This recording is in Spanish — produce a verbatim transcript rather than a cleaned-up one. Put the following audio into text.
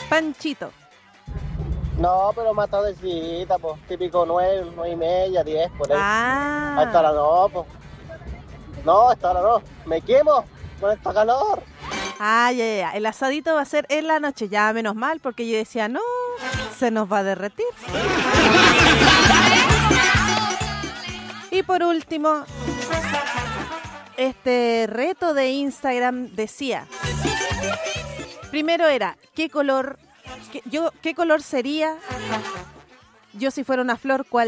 Panchito. No, pero más tardecita, pues, típico nueve, nueve y media, diez, por ahí. Ah. A esta hora no, pues. No, a esta hora no. Me quemo con esta calor. Ah, ya, ya, ya. El asadito va a ser en la noche. Ya, menos mal, porque yo decía, no, se nos va a derretir. Y por último, este reto de Instagram decía, primero era, ¿qué color, qué, yo, qué color sería yo si fuera una flor, cuál